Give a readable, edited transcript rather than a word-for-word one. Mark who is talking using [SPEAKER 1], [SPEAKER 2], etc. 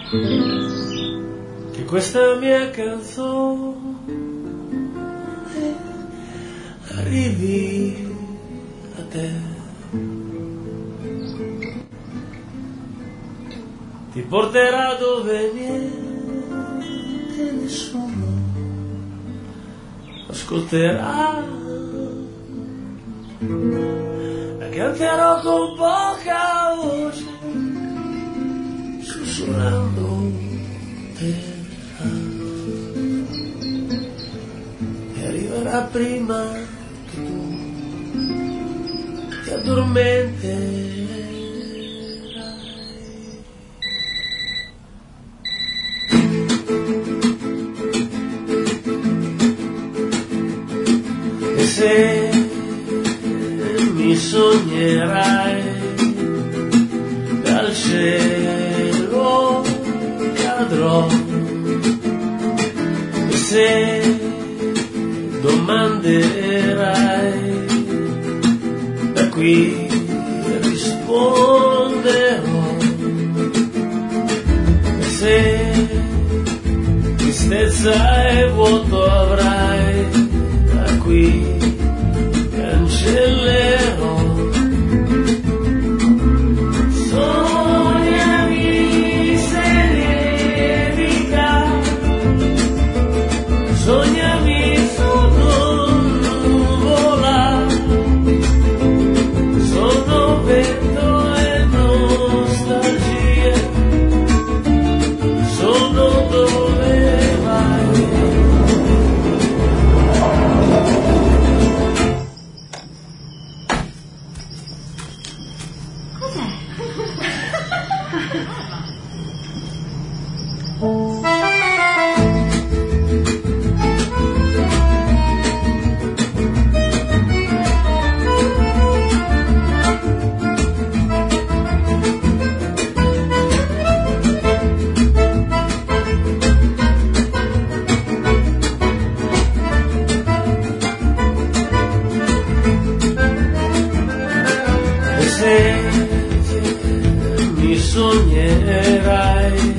[SPEAKER 1] che questa mia canzone arrivi a te. Ti porterà dove niente, nessuno ascolterà. La canterò con poca voce, sussurrando terra, e arriverà prima che tu ti addormenterai. E se mi sognerai dal cielo cadrò, e se domanderai da qui risponderò, e se tristezza e vuoto avrai da qui cancellerò. Sognami serenità, sognami sotto nuvola, sono vento e nostalgia, sono dove vai. E se mi sognerai